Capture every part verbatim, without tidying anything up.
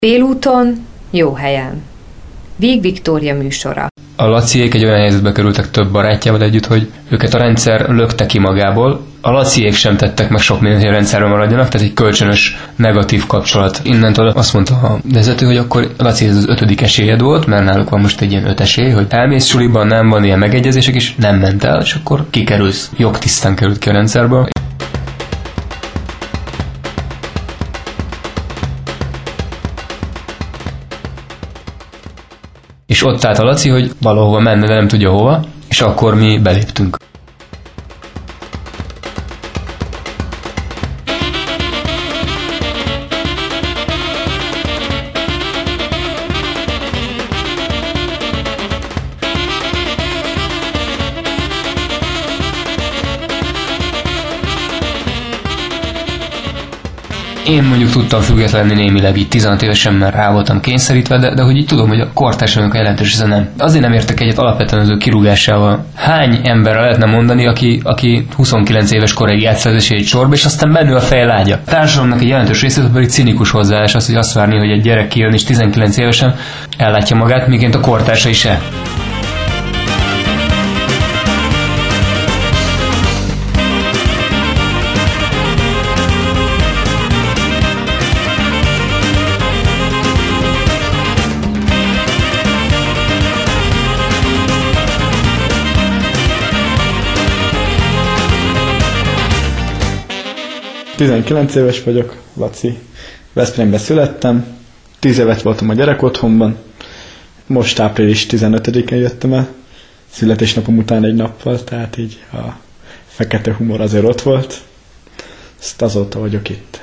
Félúton, jó helyen. Víg Viktória műsora. A Laciék egy olyan helyzetbe kerültek több barátjával együtt, hogy őket a rendszer lökte ki magából. A Laciék sem tettek meg sok mindent, hogy a rendszerben maradjanak, tehát egy kölcsönös negatív kapcsolat. Innentől azt mondta a vezető, hogy akkor Laci, ez az ötödik esélyed volt, mert náluk van most egy ilyen öt esély, hogy elmész suliban, nem van ilyen megegyezések, és nem ment el, és akkor kikerülsz. Jogtisztán került ki a rendszerből. És ott állt a Laci, hogy valahova menne, de nem tudja hova, és akkor mi beléptünk. Én mondjuk tudtam független lenni némileg, így tizenhat évesen már rá voltam kényszerítve, de, de hogy így tudom, hogy a kortársamnak a jelentős része nem. Azért nem értek egyet alapvetően az ő kirúgásával. Hány emberre lehetne mondani, aki, aki huszonkilenc éves koráig játszik egy sorba, és aztán bennül a feje lágya. A társadalomnak egy jelentős része pedig cinikus hozzáállás az, hogy azt várni, hogy egy gyerek kijön és tizenkilenc évesen ellátja magát, miként a kortársai se. tizenkilenc éves vagyok, Laci. Veszprémben születtem, tíz évet voltam a gyerekotthonban, most április tizenötödikén jöttem el, születésnapom után egy nappal, tehát így a fekete humor azért ott volt, ezt azóta vagyok itt.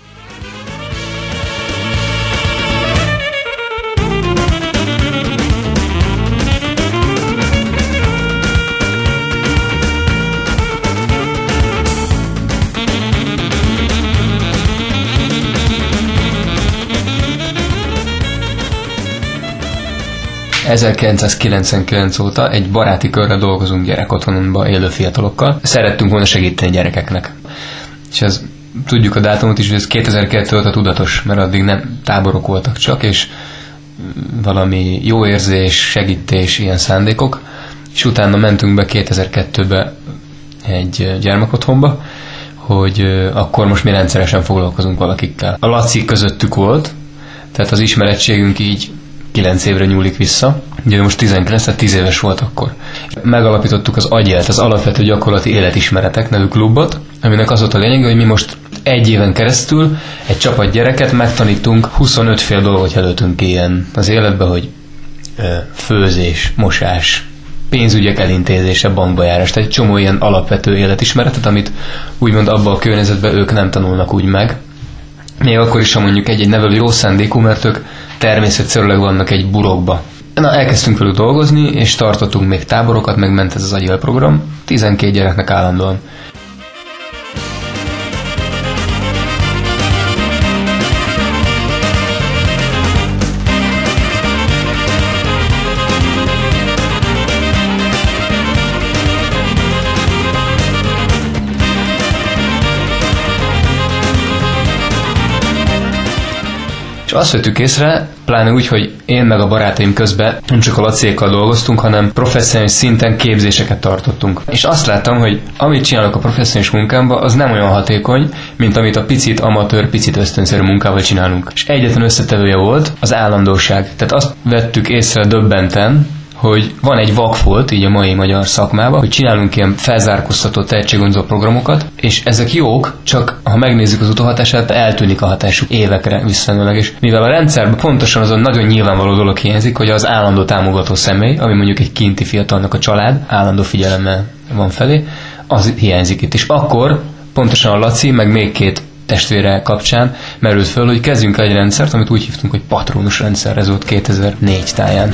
ezerkilencszázkilencvenkilenc óta egy baráti körrel dolgozunk gyerekotthonunkban élő fiatalokkal. Szerettünk volna segíteni gyerekeknek. És ez, tudjuk a dátumot is, hogy ez kétezer-kettő óta tudatos, mert addig nem táborok voltak csak, és valami jó érzés, segítés, ilyen szándékok. És utána mentünk be kétezer-kettőbe egy gyermekotthonba, hogy akkor most mi rendszeresen foglalkozunk valakikkel. A Laci közöttük volt, tehát az ismerettségünk így kilenc évre nyúlik vissza. Ugye most tizenkilenc, tehát tíz éves volt akkor. Megalapítottuk az Agyelt, az Alapvető Gyakorlati Életismeretek nevű klubot, aminek az volt a lényeg, hogy mi most egy éven keresztül egy csapat gyereket megtanítunk huszonöt fél dolgot jelöltünk ilyen az életbe, hogy főzés, mosás, pénzügyek elintézése, bankba járás, tehát egy csomó ilyen alapvető életismeretet, amit úgymond abban a környezetben ők nem tanulnak úgy meg. Még akkor is, ha mondjuk egy-egy nevelő jó szándékú, mert ők természetszerűleg vannak egy burokba. Na, elkezdtünk velük dolgozni, és tartottunk még táborokat, megment ez az Agyel program, tizenkét gyereknek állandóan. És azt vettük észre, pláne úgy, hogy én meg a barátaim közben nem csak a Laciékkal dolgoztunk, hanem professzionális szinten képzéseket tartottunk. És azt láttam, hogy amit csinálok a professzionális munkámban, az nem olyan hatékony, mint amit a picit amatőr, picit ösztönszerű munkával csinálunk. És egyetlen összetevője volt az állandóság. Tehát azt vettük észre döbbenten, hogy van egy vakfolt, így a mai magyar szakmában, hogy csinálunk ilyen felzárkóztató tehetséggondzó programokat, és ezek jók, csak ha megnézzük az utóhatását, eltűnik a hatásuk évekre visszamenőleg. És mivel a rendszerben pontosan azon nagyon nyilvánvaló dolog hiányzik, hogy az állandó támogató személy, ami mondjuk egy kinti fiatalnak a család, állandó figyelemmel van felé, az hiányzik itt. És akkor pontosan a Laci, meg még két testvére kapcsán merült föl, hogy kezdjünk el egy rendszert, amit úgy hívtunk, hogy patronus rendszer, ez volt kétezer-négy táján.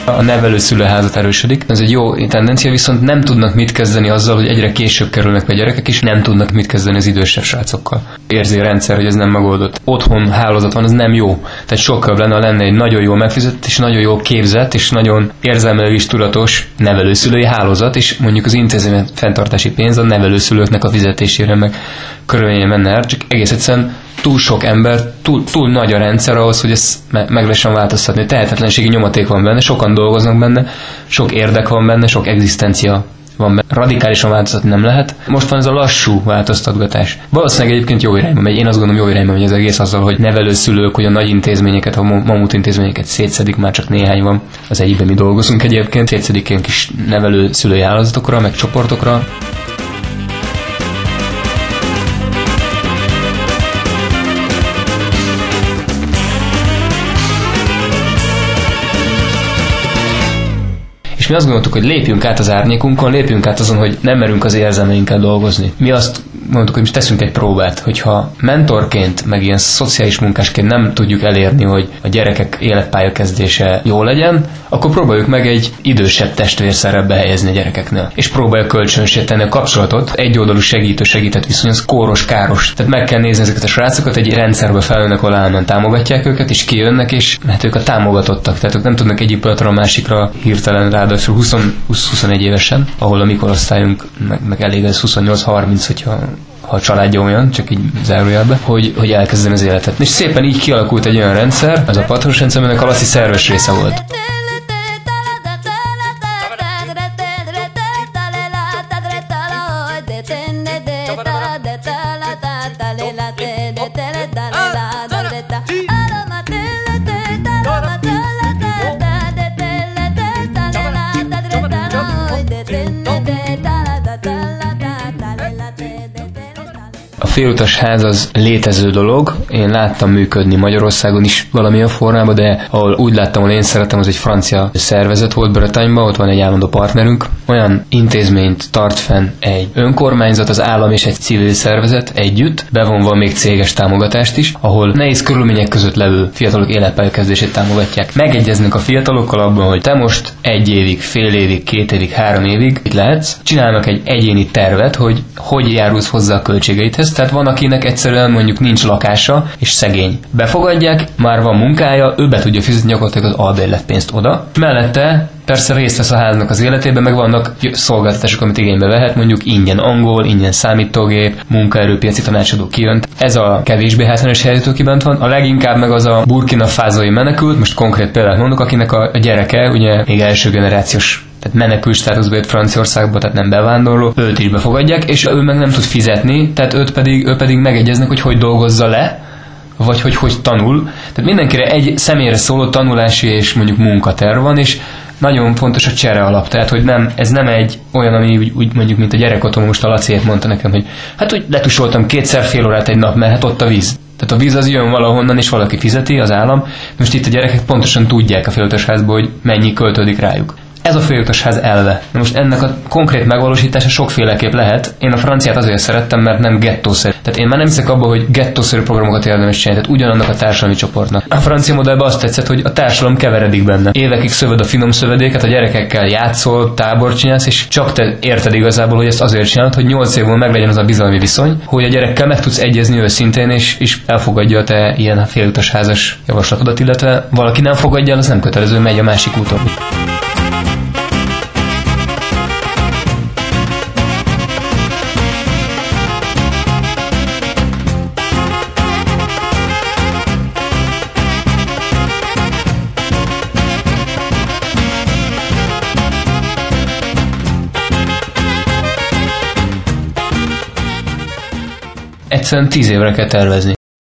A nevelőszülőházat erősödik. Ez egy jó tendencia, viszont nem tudnak mit kezdeni azzal, hogy egyre később kerülnek be gyerekek, és nem tudnak mit kezdeni az idősebb srácokkal. Érzi a rendszer, hogy ez nem megoldott. Otthon hálózat van, az nem jó. Tehát sokkal lenne, lenne egy nagyon jól megfizetett, és nagyon jól képzett, és nagyon érzelmileg is tudatos nevelőszülői hálózat, és mondjuk az intézmény fenntartási pénz a nevelőszülőknek a fizetésére meg körülményen menne el, csak egész egyszerűen túl sok ember, túl, túl nagy a rendszer ahhoz, hogy ezt me- meg lehessen változtatni. Tehetetlenségi nyomaték van benne, sokan dolgoznak benne, sok érdek van benne, sok egzisztencia van benne. Radikálisan változtatni nem lehet. Most van ez a lassú változtatgatás. Valószínűleg egyébként jó irányba megy. Én azt gondolom, jó irányba megy az egész azzal, hogy nevelőszülők, hogy a nagy intézményeket, a mamut intézményeket szétszedik, már csak néhány van. Az egyikben mi dolgozunk egyébként, szétszedik ilyen kis nevelőszülői hálózatokra, meg csoportokra. És mi azt gondoltuk, hogy lépjünk át az árnyékunkon, lépjünk át azon, hogy nem merünk az érzelmeinkkel dolgozni. Mi azt mondtuk, hogy most teszünk egy próbát, hogyha mentorként, meg ilyen szociális munkásként nem tudjuk elérni, hogy a gyerekek életpályakezdése jó legyen, akkor próbáljuk meg egy idősebb testvérszerepbe helyezni a gyerekeknél. És próbáljuk kölcsönösíteni a kapcsolatot. Egyoldalú segítő segített viszony, az kóros, káros. Tehát meg kell nézni ezeket a srácokat, egy rendszerbe felülnek, ahol állandóan támogatják őket, és kijönnek, és hát ők a támogatottak. Tehát ők nem tudnak egyik pillanatra a másikra hirtelen, ráadásul húsz-huszonegy évesen, ahol a mi korosztályunk meg, meg elég ez huszonnyolc-harminc, hogyha ha a családja olyan, csak így zárójelbe, hogy, hogy elkezdeni az életet. És szépen így kialakult egy olyan rendszer, ez a patronos rendszer, aminek a Laci szerves része volt. A félutas ház az létező dolog, én láttam működni Magyarországon is valamilyen formában, de ahol úgy láttam, hogy én szeretem, az egy francia szervezet volt Bretagne-ban, ott van egy állandó partnerünk. Olyan intézményt tart fenn egy önkormányzat, az állam és egy civil szervezet együtt, bevonva még céges támogatást is, ahol nehéz körülmények között levő fiatalok életpályakezdését támogatják. Megegyeznek a fiatalokkal abban, hogy te most egy évig, fél évig, két évig, három évig itt lehetsz, csinálnak egy egyéni tervet, hogy hogy járulsz hozzá a költségeidhez. Tehát van, akinek egyszerűen mondjuk nincs lakása, és szegény. Befogadják, már van munkája, ő be tudja fizetni gyakorlatilag az albérletpénzt oda. Mellette persze részt vesz a háznak az életében, meg vannak szolgáltatások, amit igénybe vehet, mondjuk ingyen angol, ingyen számítógép, munkaerőpiaci tanácsadó kijönt. Ez a kevésbé hátrányos helyzetű, aki bent van. A leginkább meg az a Burkina Fasói menekült, most konkrét példát mondok, akinek a gyereke ugye még első generációs, tehát menekült státuszba jött Franciaországba, tehát nem bevándorló, őt is befogadják, és ő meg nem tud fizetni, tehát őt pedig, ő pedig megegyeznek, hogy hogy dolgozza le, vagy hogy hogy tanul. Tehát mindenkire egy személyre szóló tanulási és mondjuk munkaterv van, és nagyon fontos a csere alap, tehát hogy nem, ez nem egy olyan, ami úgy, úgy mondjuk, mint a gyerekotthon, most a Laciét mondta nekem, hogy hát úgy letusoltam kétszer fél órát egy nap, mert hát ott a víz. Tehát a víz az jön valahonnan, és valaki fizeti, az állam. Most itt a gyerekek pontosan tudják a félutasházból, hogy mennyi költődik rájuk. Ez a félutasház elve. Na most ennek a konkrét megvalósítása sokféleképp lehet. Én a franciát azért szerettem, mert nem gettószerű. Tehát én már nem hiszek abba, hogy gettószerű programokat érdemes csinálni, tehát ugyanannak a társadalmi csoportnak. A francia modellben azt tetszett, hogy a társadalom keveredik benne. Évekig szövöd a finom szövedéket, a gyerekekkel játszol, tábort csinálsz, és csak te érted igazából, hogy ezt azért csinálod, hogy nyolc év múlva meglegyen az a bizalmi viszony, hogy a gyerekkel meg tudsz egyezni őszintén, és, és elfogadja te ilyen félutasházas javaslatodat, illetve valaki nem fogadja el, az nem kötelező, megy a másik úton. Egyszerűen tíz évre kell tervezni.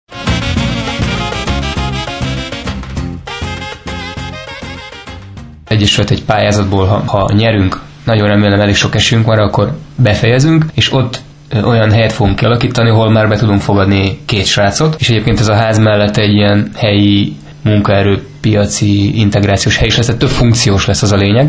Egyesület egy pályázatból, ha, ha nyerünk, nagyon remélem elég sok esélyünk van, akkor befejezünk, és ott olyan helyet fogunk kialakítani, ahol már be tudunk fogadni két srácot, és egyébként ez a ház mellett egy ilyen helyi munkaerőpiaci integrációs hely is lesz, tehát több funkciós lesz, az a lényeg.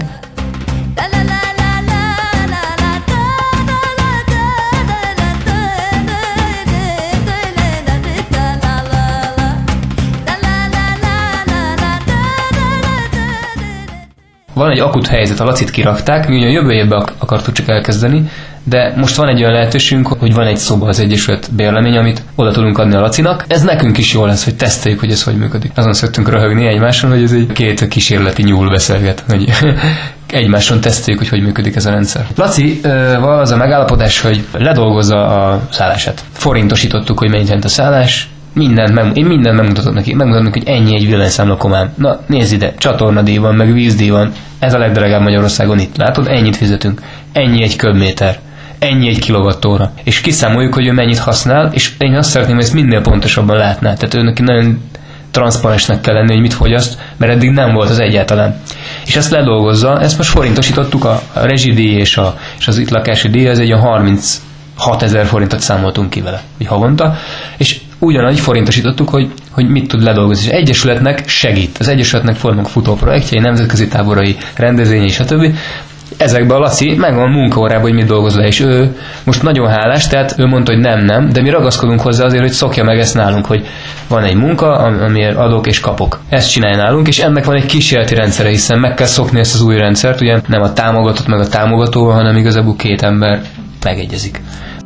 van egy akut helyzet, a Lacit kirakták, mi ugyan jövő évben akartuk csak elkezdeni, de most van egy olyan lehetőségünk, hogy van egy szoba az Egyesület bérlemény, amit oda tudunk adni a Lacinak. Ez nekünk is jó lesz, hogy teszteljük, hogy ez hogy működik. Azon szoktunk röhögni egymáson, hogy ez egy két kísérleti nyúl beszélget, hogy egymáson teszteljük, hogy hogy működik ez a rendszer. Lacival az a megállapodás, hogy ledolgozza a szállását. Forintosítottuk, hogy mennyit jelent a szállás. Mindent meg, én mindent megmutatok neki. Megmutatom neki, hogy ennyi egy villanyszámlakomám. Na, nézd ide, csatornadíj van, meg vízdíj van. Ez a legdrágább Magyarországon itt. Látod, ennyit fizetünk. Ennyi egy köbméter. Ennyi egy kilovattóra. És kiszámoljuk, hogy ő mennyit használ, és én azt szeretném, hogy ezt minél pontosabban látná. Tehát őnek nagyon transzparensnek kell lenni, hogy mit fogyaszt, mert eddig nem volt az egyáltalán. És ezt ledolgozza, ezt most forintosítottuk, a rezsidíj és, a, és az itt lakási díj, ez egy olyan harminchatezer forintot számoltunk ki vele, hogy havonta, és ugyanannyi forintosítottuk, hogy, hogy mit tud ledolgozni. És az Egyesületnek segít. Az Egyesületnek vannak futóprojektjei, nemzetközi táborai, rendezvényei, stb. Ezekben a Laci megvan munkaórában, hogy mit dolgoz le, és ő most nagyon hálás, tehát ő mondta, hogy nem, nem, de mi ragaszkodunk hozzá azért, hogy szokja meg ezt nálunk, hogy van egy munka, amiért adok és kapok. Ezt csinálja nálunk, és ennek van egy kísérleti rendszere, hiszen meg kell szokni ezt az új rendszert, ugye nem a támogatott meg a támogatóval, hanem igazából két ember megegyezik.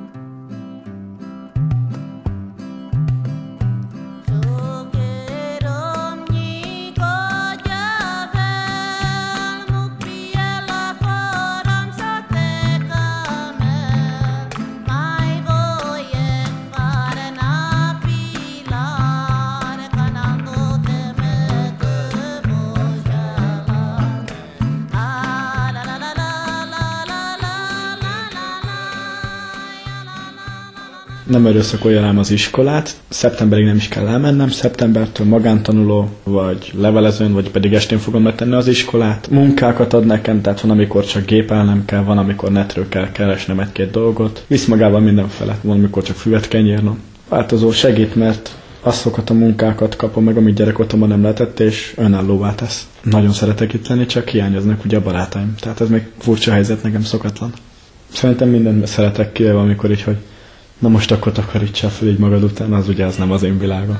Nem erőszakolja rám az iskolát, szeptemberig nem is kell elmennem, szeptembertől magántanuló, vagy levelezőn, vagy pedig estén fogom megtenni az iskolát. Munkákat ad nekem, tehát van, amikor csak gépelnem kell, van, amikor netről kell keresnem egy-két dolgot. Visz magával mindenfele, van, amikor csak füvet kell nyírnom. Változó segít, mert azokat a munkákat kapom meg, amit gyerekotthonban nem lehetett, és önállóvá tesz. Nagyon szeretek itt lenni, csak hiányoznak ugye a barátaim. Tehát ez még furcsa helyzet, nekem szokatlan. Szerintem mindent szeretek kivéve, amikor így, hogy na most akkor takarítsál fel így magad után, az ugye az nem az én világom.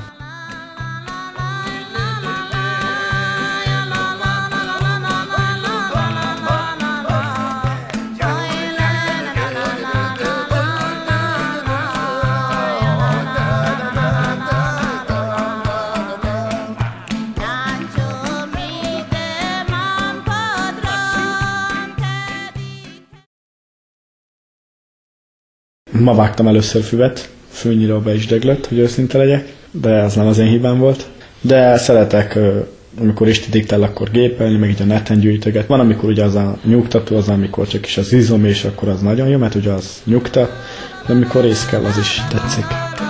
Ma vágtam először füvet, fűnyíróba is döglött, hogy őszinte legyek, de ez nem az én hibám volt. De szeretek, amikor is diktál, akkor gépelni, meg így a neten gyűjtöget. Van, amikor ugye az a nyugtató, az amikor csak is az izom, és akkor az nagyon jó, mert ugye az nyugtat, de amikor rész kell, az is tetszik.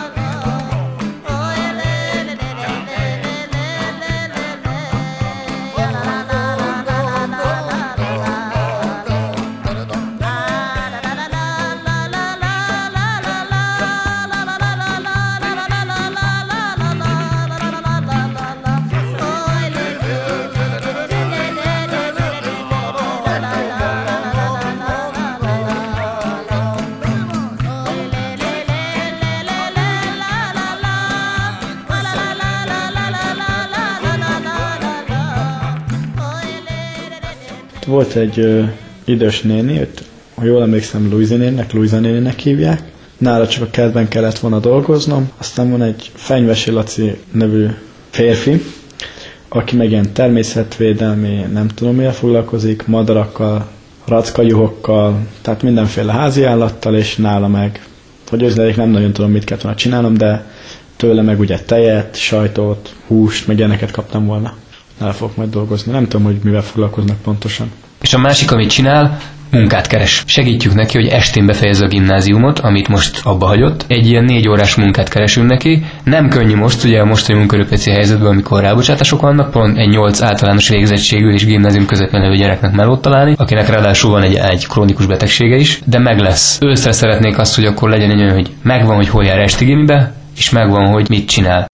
Volt egy ö, idős néni, őt, ha jól emlékszem, Luisa néninek, Luisa néninek hívják. Nála csak a kertben kellett volna dolgoznom. Aztán van egy Fenyvesi Laci nevű férfi, aki meg ilyen természetvédelmi, nem tudom mivel foglalkozik, madarakkal, rackajuhokkal, tehát mindenféle házi állattal, és nála meg, hogy őzledik, nem nagyon tudom, mit kellett volna csinálnom, de tőle meg ugye tejet, sajtot, húst, meg ilyeneket kaptam volna. El fogok majd dolgozni. Nem tudom, hogy mivel foglalkoznak pontosan. És a másik, amit csinál, munkát keres. Segítjük neki, hogy estén befejezze a gimnáziumot, amit most abba hagyott. Egy ilyen négy órás munkát keresünk neki. Nem könnyű most, ugye a mostani munkaerőpiaci helyzetben, amikor rábocsátások vannak, pont egy nyolc általános végzettségű és gimnázium közepén levő gyereknek melót találni, akinek ráadásul van egy, egy krónikus betegsége is, de meg lesz. Őszre szeretnék azt, hogy akkor legyen egy olyan, hogy megvan, hogy hol jár esti gimibe, és megvan, hogy mit csinál.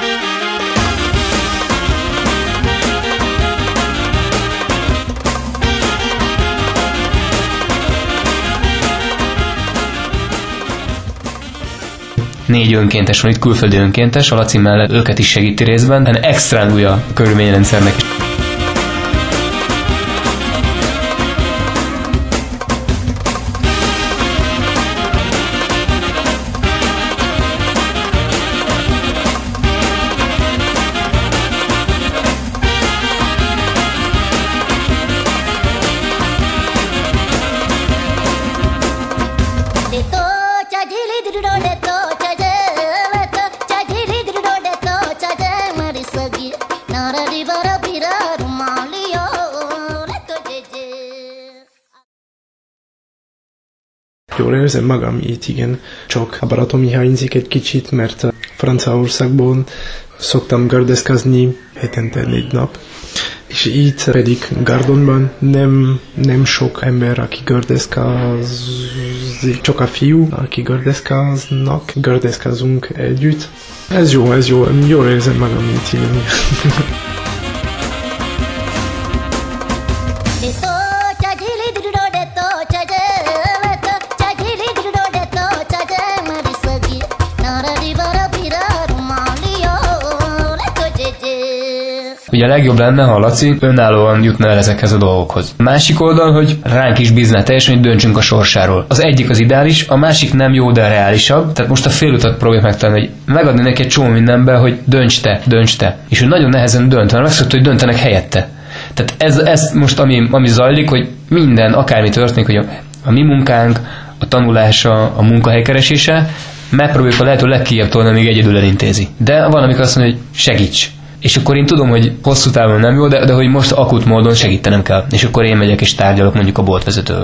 Négy önkéntes van itt, külföldi önkéntes, a Laci mellett őket is segíti részben, de extrán új a körülményrendszernek is. Jól érzem magam itt, igen. Csak a barátom hiányzik egy kicsit, mert Franciaországban szoktam gördeszkázni hetente négy nap. És itt pedig Gardonban nem, nem sok ember, aki gördeszkázik, csak a fiú, aki gördeszkáznak, gördeszkázunk együtt. Ez jó, ez jó, jól érzem magam itt, igen. Ugye a legjobb lenne, ha Laci önállóan jutna el ezekhez a dolgokhoz. A másik oldal, hogy ránk is bízná teljesen, hogy döntsünk a sorsáról. Az egyik az ideális, a másik nem jó, de reálisabb. Tehát most a félutat próbáljuk megtalálni, hogy megadni neki egy csomó mindenbe, hogy dönts te, dönts te. És ő nagyon nehezen dönt, mert megszokta, hogy döntenek helyette. Tehát ez, ez most, ami, ami zajlik, hogy minden, akármi történik, hogy a, a mi munkánk, a tanulása, a munkahelykeresése, megpróbáljuk a lehető legkijebb tolni, amíg egyedül elintézi. De van, amikor azt mondja, hogy segíts. És akkor én tudom, hogy hosszú távon nem jó, de, de hogy most akut módon segítenem kell. És akkor én megyek és tárgyalok mondjuk a boltvezetővel.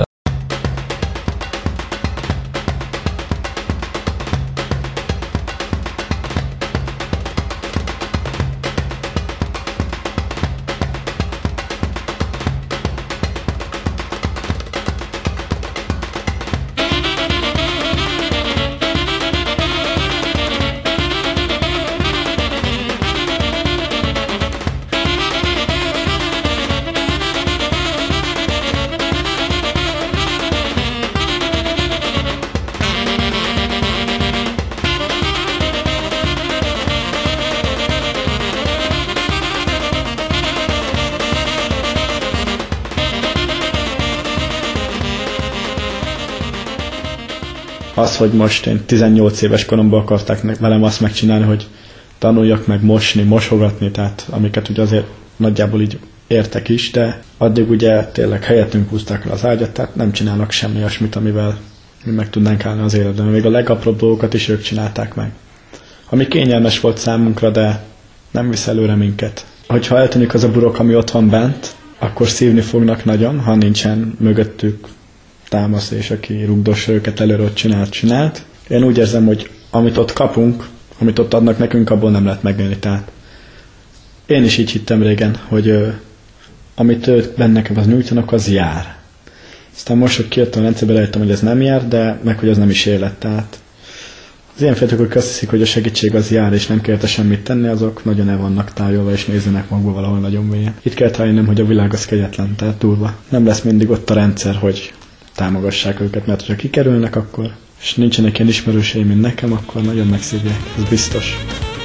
Az, hogy most én tizennyolc éves koromban akarták velem azt megcsinálni, hogy tanuljak meg mosni, mosogatni, tehát amiket ugye azért nagyjából így értek is, de addig ugye tényleg helyettünk húzták el az ágyat, tehát nem csinálnak semmi olyasmit, amivel mi meg tudnánk állni az életben. Még a legapróbb dolgokat is ők csinálták meg. Ami kényelmes volt számunkra, de nem visz előre minket. Hogyha eltűnik az a burok, ami ott van bent, akkor szívni fognak nagyon, ha nincsen mögöttük támasz, és aki rugdossa őket előre, ott csinált, csinált. Én úgy érzem, hogy amit ott kapunk, amit ott adnak nekünk, abból nem lehet megélni. Tehát én is így hittem régen, hogy ö, amit ők bennek az nyújtanak, az jár. Aztán most, hogy kijöttem a rendszerbe, rájöttem, hogy ez nem jár, de meg, hogy az nem is élet. Tehát az ilyen fiatalok azt hiszik, hogy a segítség az jár, és nem kellett semmit tenni, azok nagyon el vannak tájolva, és nézzenek magukba valahol nagyon mélyen. Itt kell rájönnöm, hogy a világ az kegyetlen, tehát durva. Nem lesz mindig ott a rendszer, hogy támogassák őket, mert ha kikerülnek, akkor, és nincsenek ilyen ismerőseim, mint nekem, akkor nagyon megszívják, ez biztos.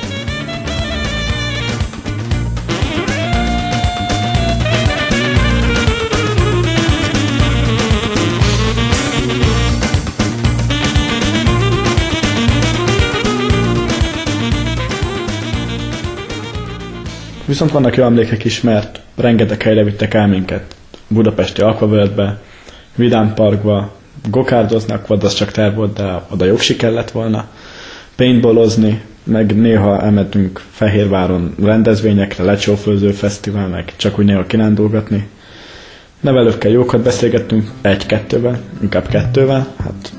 Viszont vannak jó emlékek is, mert rengeteg helyre vittek el minket. Budapesti Aquavölgybe, Vidám Parkba, gokárdoznak, vagy az csak terv volt, de oda jogsi kellett volna. Paintballozni, meg néha elmentünk Fehérváron rendezvényekre, lecsófőző fesztivál, meg csak úgy néha kirándulgatni. Nevelőkkel jókat beszélgettünk, egy-kettővel, inkább kettővel, hát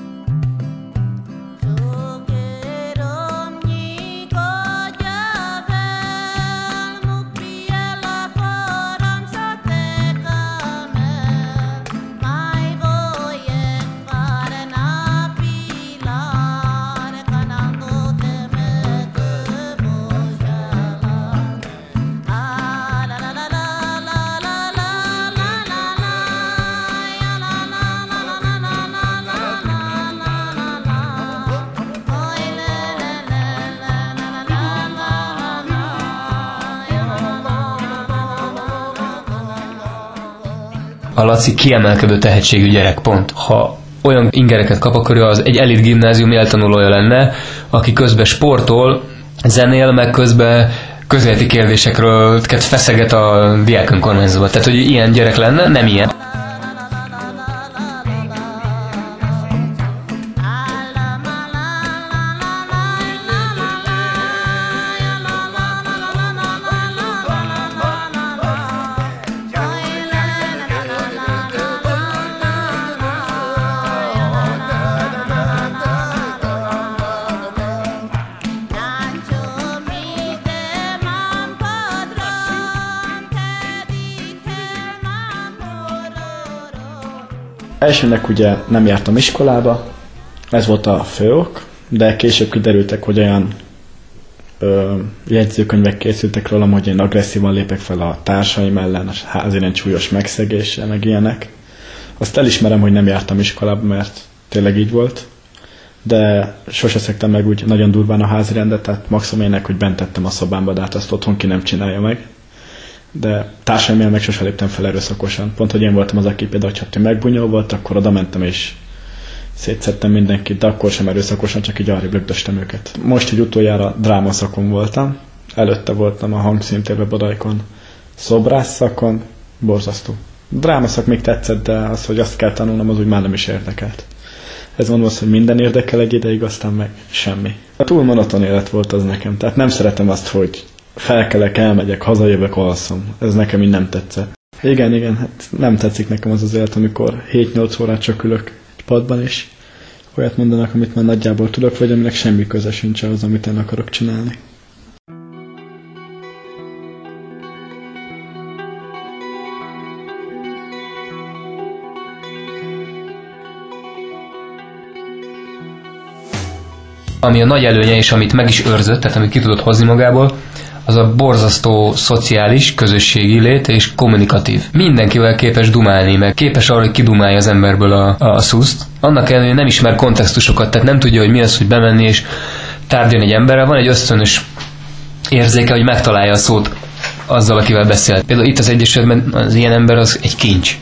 A Laci kiemelkedő tehetségű gyerek, pont. Ha olyan ingereket kap, akkor az egy elit gimnázium eltanulója lenne, aki közben sportol, zenél, meg közben közéleti kérdésekről feszeget a diák önkormányzatban. Tehát, hogy ilyen gyerek lenne, nem ilyen. Elsőnek ugye nem jártam iskolába, ez volt a fő ok, de később kiderültek, hogy olyan ö, jegyzőkönyvek készültek rólam, hogy én agresszívan lépek fel a társaim ellen, a házirend súlyos megszegéssel, meg ilyenek. Azt elismerem, hogy nem jártam iskolába, mert tényleg így volt, de sose szegtem meg úgy nagyon durván a házirendet, tehát maximum ének, hogy bent tettem a szobámba, de hát azt otthon ki nem csinálja meg. De társaimmal meg sose léptem fel erőszakosan. Pont, hogy én voltam az, aki például, ha megbunyol volt, akkor oda mentem és szétszedtem mindenkit, de akkor sem erőszakosan, csak így arrébb lögdöstem őket. Most, hogy utoljára drámaszakon voltam, előtte voltam a hangszíntérbe Bodajkon, szobrász szakon, borzasztó. Drámaszak még tetszett, de az, hogy azt kell tanulnom, az úgy már nem is érdekelt. Ez mondom azt, hogy minden érdekel egy ideig, aztán meg semmi. A túl monoton élet volt az nekem, tehát nem szeretem azt, hogy felkelek, elmegyek, hazajövök, alszom. Ez nekem így nem tetszett. Igen, igen, hát nem tetszik nekem az az élet, amikor hét-nyolc órát csak ülök egy padban, és olyat mondanak, amit már nagyjából tudok, vagy aminek semmi köze sincs ahhoz, amit én akarok csinálni. Ami a nagy előnye, és amit meg is őrzött, tehát amit ki tudott hozni magából, az a borzasztó szociális, közösségi lét és kommunikatív. Mindenkivel képes dumálni, meg képes arra, hogy kidumálja az emberből a, a szuszt. Annak ellenére, hogy nem ismer kontextusokat, tehát nem tudja, hogy mi az, hogy bemenni és tárgyalni egy emberrel. Van egy ösztönös érzéke, hogy megtalálja a szót azzal, akivel beszél. Például itt az Egyesületben az ilyen ember az egy kincs.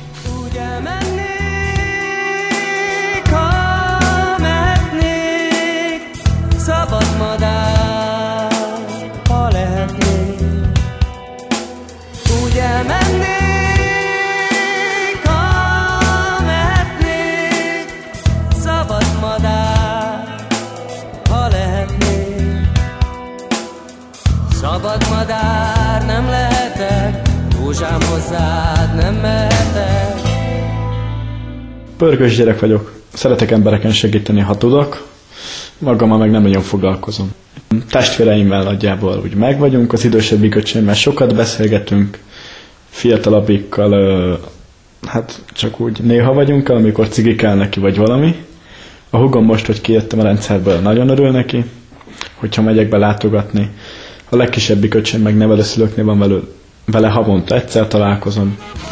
Szabad madár, nem lehetek, rózsám hozzád nem mehetek. Pörgős gyerek vagyok, szeretek embereken segíteni, ha tudok, magammal meg nem nagyon foglalkozom. Testvéreimmel nagyjából úgy meg vagyunk, az idősebbik öcsémmel sokat beszélgetünk, fiatalabbikkal hát csak úgy néha vagyunk, amikor cigi kell neki vagy valami. A húgom most, hogy kijöttem a rendszerből, nagyon örül neki, hogyha megyek be látogatni. A legkisebbik öcsém meg nevelőszülőknél van vele, vele havonta egyszer találkozom.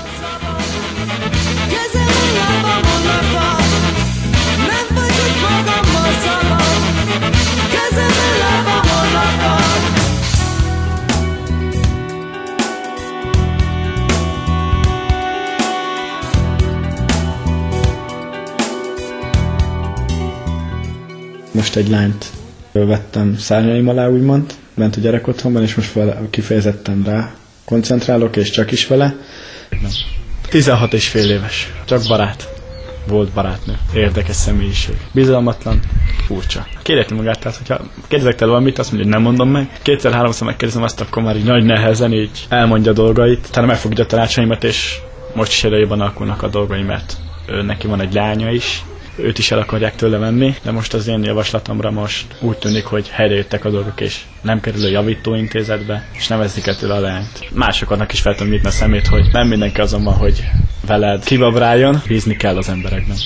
Most egy lányt vettem szárnyaim alá, úgymond, bent a gyerekotthonban, és most vele, kifejezetten rá koncentrálok, és csak is vele. tizenhat és fél éves, csak barát. Volt barátnő, érdekes személyiség. Bizalmatlan, furcsa. Kérdetni magát, tehát, hogyha kérdezek tőle valamit, azt mondja, hogy nem mondom meg. Kétszer-háromszor megkérdezem azt, akkor már így nagy nehezen így elmondja a dolgait. Tehát megfogja a tanácsaimat, és most is erőjében alakulnak a dolgai, mert ő, neki van egy lánya is. Őt is el akarják tőle venni, de most az én javaslatomra most úgy tűnik, hogy helyrejöttek a dolgok, és nem kerül a javítóintézetbe, és nem veszik el tőle a lányt. Másoknak is fel tudom nyitni a szemét, hogy nem mindenki azon van, hogy veled kibabráljon, bízni kell az emberekben.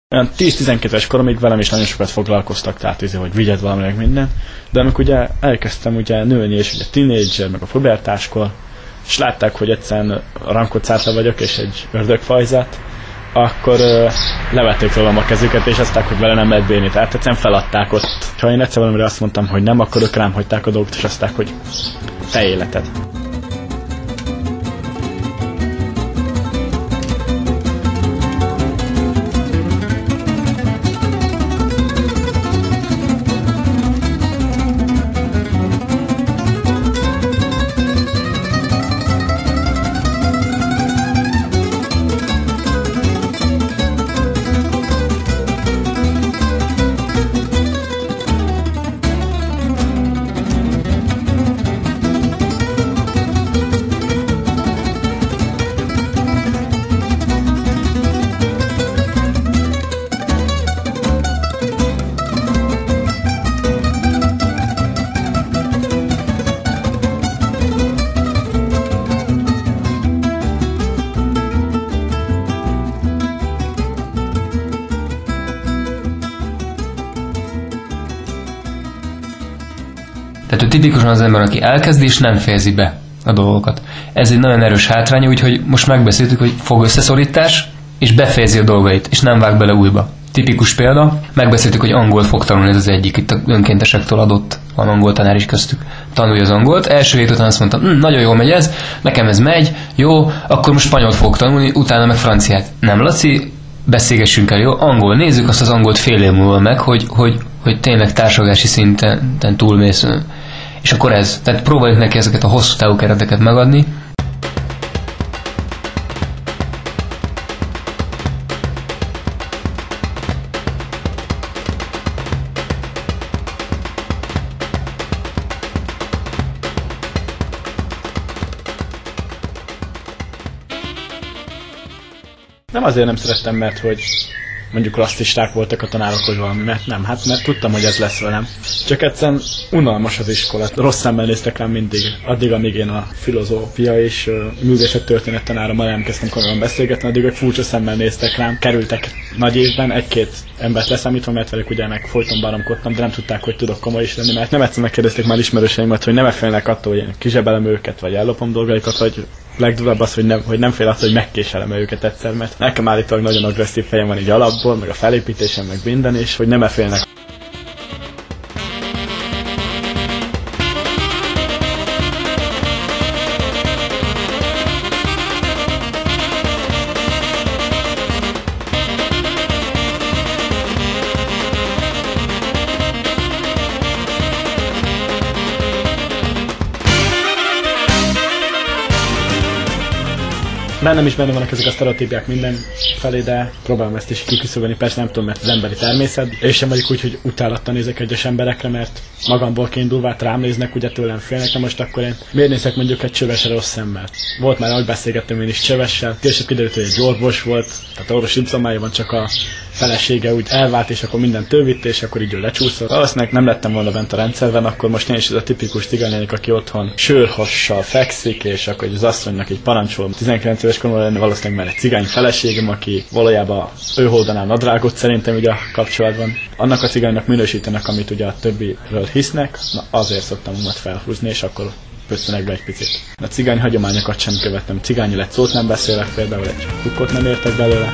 Olyan tíz-tizenkét éves koromig velem is nagyon sokat foglalkoztak, tehát izé, hogy vigyed valami meg minden. De amikor ugye elkezdtem ugye nőni, és ugye tínédzser, meg a pubertáskor, és látták, hogy egyszerűen rankocátla vagyok, és egy ördögfajzat, akkor ö, levették rólam a kezüket, és aztán, hogy vele nem lehet bírni. Tehát egyszerűen feladták ott. Ha én egyszer valamire azt mondtam, hogy nem, akkor ők rám hagyták a dolgot, és aztán, hogy te életed. Tehát ő tipikusan az ember, aki elkezdi és nem fejezi be a dolgokat. Ez egy nagyon erős hátránya, úgyhogy most megbeszéltük, hogy fog összeszorítás, és befejezi a dolgait, és nem vág bele újba. Tipikus példa, megbeszéltük, hogy angolt fog tanulni, ez az egyik, itt a önkéntesektől adott, van angol tanár is köztük. Tanulja az angolt, első hét után azt mondtam, hm, nagyon jól megy ez, nekem ez megy, jó, akkor most spanyolt fogok tanulni, utána meg franciát. Nem, Laci, beszélgessünk el, jó? Angol, nézzük azt az angolt fél év múlva meg, hogy, hogy, hogy tényleg társadalmi szinten túlmész. És akkor ez. Tehát próbáljuk neki ezeket a hosszú távú kereteket megadni. Nem azért nem szerettem, mert hogy mondjuk rasszisták voltak a tanárok, hogy valami, mert nem, hát mert tudtam, hogy ez lesz velem. Csak egyszerűen unalmas az iskola. Rossz szemmel néztek rám mindig. Addig, amíg én a filozófia és uh, művészettörténet tanárommal elkezdtem komolyan beszélgetni, addig ők furcsa szemmel néztek rám. Kerültek nagy évben, egy-két embert leszámítva, mert velük ugye meg folyton baromkodtam, de nem tudták, hogy tudok komoly is lenni, mert nem egyszer megkérdezték már ismerőseimet, hogy nem félnek attól, hogy én kizsebelem őket, vagy ellopom dolgaikat, vagy legdurvább az, hogy nem, hogy nem fél attól, hogy megkéselem őket egyszer, mert nekem állítólag nagyon agresszív fejem van így alapból, meg a felépítésem, meg minden, és hogy nem félnek. Bennem is benne vannak ezek a sztereotípiák minden felé, de próbálom ezt is kiküszöbölni, persze nem tudom, mert az emberi természet. És sem vagyok úgy, hogy utálattal nézek egyes emberekre, mert magamból kiindulva rám néznek, ugye tőlem félnek, na most akkor én miért nézek mondjuk egy csövesre rossz szemmel? Volt már, ahogy beszélgettem én is csövessel, később kiderült, hogy egy orvos volt, tehát orvos diplomájában csak a felesége úgy elvált, és akkor minden tővitt, és akkor így ő lecsúszott. Valószínűleg nem lettem volna bent a rendszerben, akkor most én is ez a tipikus cigánylány, aki otthon sörhossal fekszik, és akkor az asszonynak így parancsol. tizenkilenc éves koromban lenne valószínűleg már egy cigány feleségem, aki valójában ő holdaná nadrágot szerintem ugye a kapcsolatban. Annak a cigánynak minősítenek, amit ugye a többiről hisznek, na azért szoktam umat felhúzni, és akkor köszönök be egy picit. A cigány hagyományokat sem követtem. Cigányi lett szót nem beszélek, például egy kukkot nem értek belőle.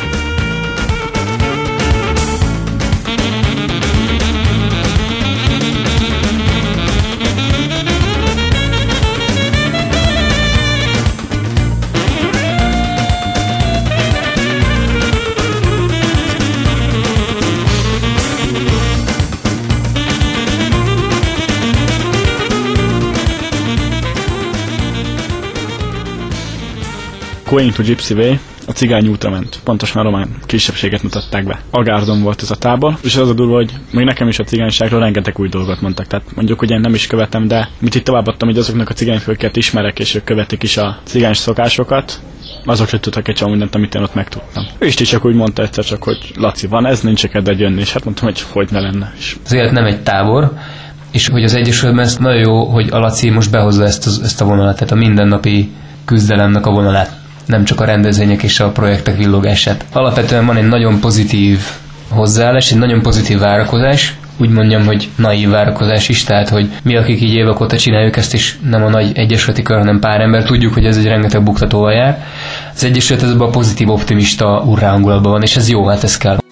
Going to Gypsy Way, a cigány útra ment. Pontosan a román kisebbséget mutatták be. Agárdon volt ez a tábor, és az a durva, hogy még nekem is a cigányságról rengeteg új dolgot mondtak. Tehát mondjuk, hogy én nem is követem, de mit itt továbbadtam, hogy azoknak a cigányfőket ismerek, és ők követik is a cigány szokásokat, azokra tudtak egy csomó mindent, amit én ott megtudtam. Ő is csak úgy mondta egyszer csak, hogy Laci, van ez, nincs kedved jönni, és hát mondtam, hogy hogy ne lenne. És az élet nem egy tábor, és hogy az Egyesületben ez nagyon jó, hogy a Laci most behozza ezt, az, ezt a vonalat, tehát a mindennapi küzdelemnek a vonalát. nem csak a rendezvények és a projektek villogását. Alapvetően van egy nagyon pozitív hozzáállás, egy nagyon pozitív várakozás, úgy mondjam, hogy naív várakozás is, tehát, hogy mi, akik így évek óta csináljuk ezt is, nem a nagy egyesületi kör, hanem pár ember, tudjuk, hogy ez egy rengeteg buktatóval jár. Az egyesület ezzel a pozitív, optimista urrá hangulatban van, és ez jó, hát ez kell.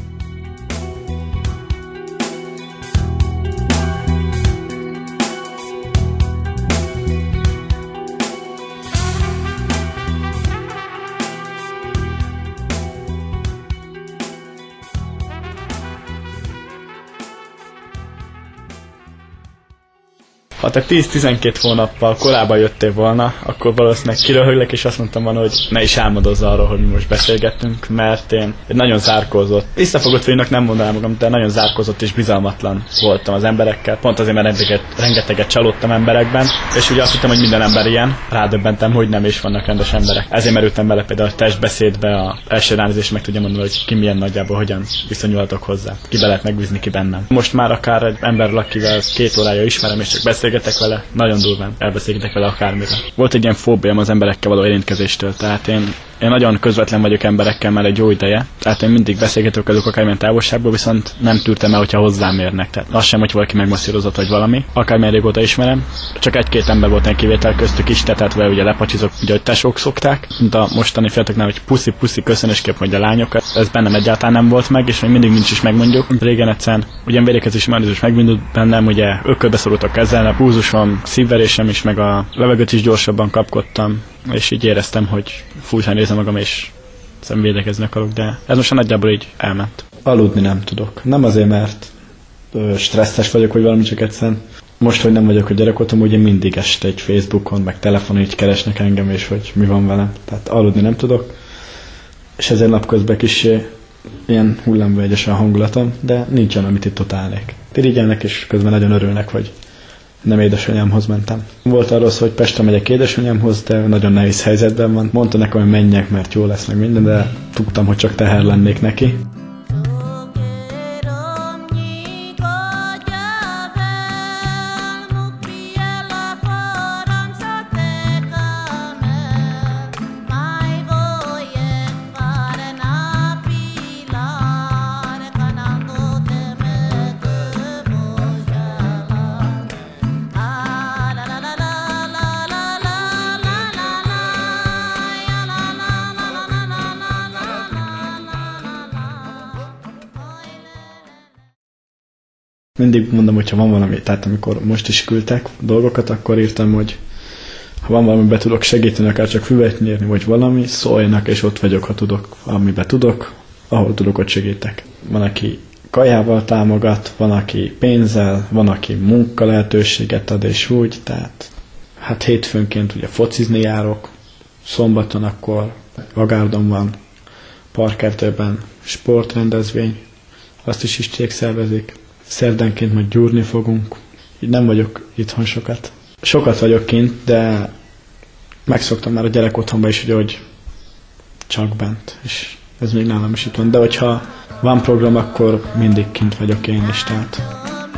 Ha te tíz-tizenkét hónappal korábban jöttél volna, akkor valószínűleg kiröhöglek, és azt mondtam volna, hogy ne is álmodozz arról, hogy mi most beszélgettünk, mert én egy nagyon zárkózott, visszafogott főnök nem mondanám magam, de nagyon zárkózott és bizalmatlan voltam az emberekkel. Pont azért, mert rengeteget, rengeteget csalódtam emberekben, és ugye azt hittem, hogy minden ember ilyen. Rádöbbentem, hogy nem is vannak rendes emberek. Ezért merültem bele például a testbeszédbe, a első ránézés meg tudja mondani, hogy ki milyen nagyjából, hogyan viszonyulhatok hozzá. Ki be lehet megbízni, ki bennem. Most már akár egy emberről, akivel két órája ismerem, és csak beszélgetek vele, nagyon durván elbeszélgetek vele akármire. Volt egy ilyen fóbiám az emberekkel való érintkezéstől, tehát én, én nagyon közvetlen vagyok emberekkel már egy jó ideje, tehát én mindig beszélgetek velük akármilyen távolságból, viszont nem tűrtem el, hogyha hozzám érnek. Tehát az sem, hogy valaki megmasszírozott vagy valami, akármilyen régóta ismerem. Csak egy-két ember volt egy kivétel köztük is, tehát vele ugye lepacsizok, ugye, hogy tesók szokták, mint a mostani fiataloknál, hogy puszi-puszi köszönöskép, hogy a lányokat. Ez bennem egyáltalán nem volt meg, és még mindig nincs is megmondjuk. Régen egyszerűen ugyan védekezési mechanizmus megindult bennem, ugye ökölbe szorult a kezem, a pulzusom, szívverésem is, meg a levegőt is gyorsabban kapkodtam, és így éreztem, hogy fújsan nézem magam, és védekezni akarok, de ez most nagyjából így elment. Aludni nem tudok. Nem azért, mert ö, stresszes vagyok, vagy valami, csak egyszerűen most, hogy nem vagyok a gyerekotom, ugye mindig este egy Facebookon, meg telefonon így keresnek engem, és hogy mi van velem. Tehát aludni nem tudok, és ezért napközben kis ilyen hullámvegyes a hangulatom, de nincs olyan, amit itt totálnék. Tirigyelnek, és közben nagyon örülnek, hogy nem édesanyámhoz mentem. Volt arról szó, hogy Pestre megyek édesanyámhoz, de nagyon nehéz helyzetben van. Mondta nekem, hogy menjek, mert jó lesz meg minden, de tudtam, hogy csak teher lennék neki. Mindig mondom, hogyha van valami, tehát amikor most is küldtek dolgokat, akkor írtam, hogy ha van valami, be tudok segíteni, akár csak füvet nyírni, vagy valami, szóljanak, és ott vagyok, ha tudok, amiben tudok, ahol tudok, ott segítek. Van, aki kajával támogat, van, aki pénzzel, van, aki munka lehetőséget ad, és úgy, tehát hát hétfőnként ugye focizni járok, szombaton akkor Vagárdon van, Parkertőben sportrendezvény, azt is isték szervezik. Szerdánként majd gyúrni fogunk. Így nem vagyok itthon sokat. Sokat vagyok kint, de megszoktam már a gyerek otthonba is, ugye, hogy csak bent. És ez még nálam is itt van. De hogyha van program, akkor mindig kint vagyok én is. Tehát.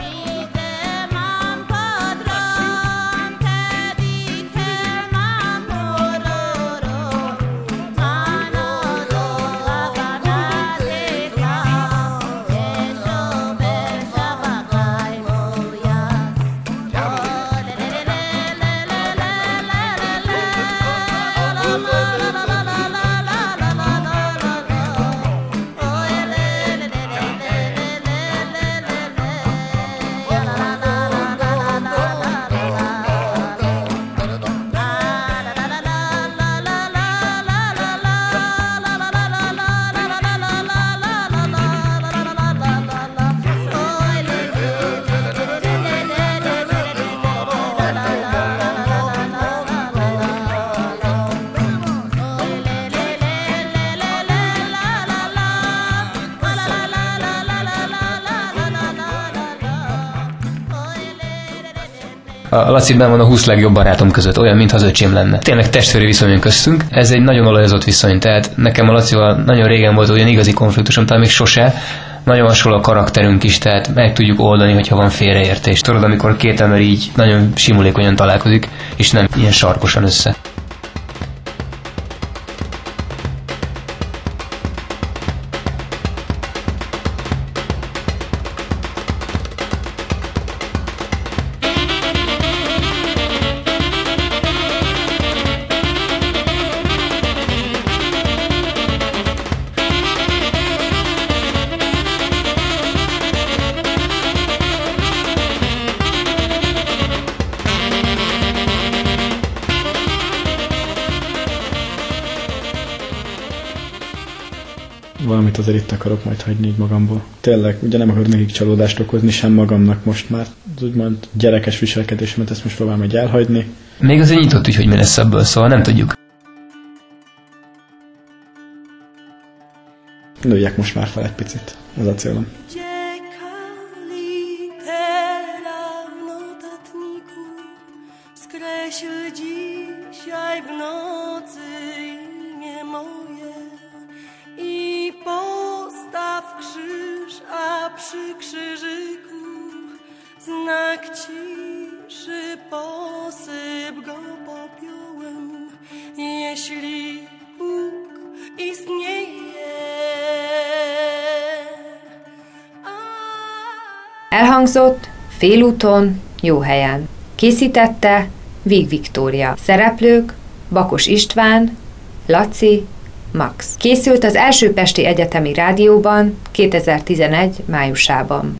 A Laciben van a húsz legjobb barátom között, olyan, mintha az öcsém lenne. Tényleg testvéri viszonyunk köztünk, ez egy nagyon olajozott viszony, tehát nekem a Lacival nagyon régen volt olyan igazi konfliktusom, talán még sose, nagyon hasonló a karakterünk is, tehát meg tudjuk oldani, hogyha van félreértés. Tudod, amikor két ember így nagyon simulékonyan találkozik, és nem ilyen sarkosan össze. valamit azért itt akarok majd hagyni így magamból. Tényleg, ugye nem akarok nekik csalódást okozni, sem magamnak most már. Az úgymond gyerekes viselkedésemet ezt most próbálom egy elhagyni. Még azért nyitott ügy, hogy mi lesz ebből, szóval nem tudjuk. Nőjek most már fel egy picit. Ez a célom. Przy krzyżyku znak ciszy, posyp go popiołem, jeśli Bóg istnieje. Elhangzott Félúton, jó helyen. Készítette Víg Viktória. Szereplők Bakos István, Laci, Max. Készült az első Pesti Egyetemi Rádióban kétezer-tizenegy májusában.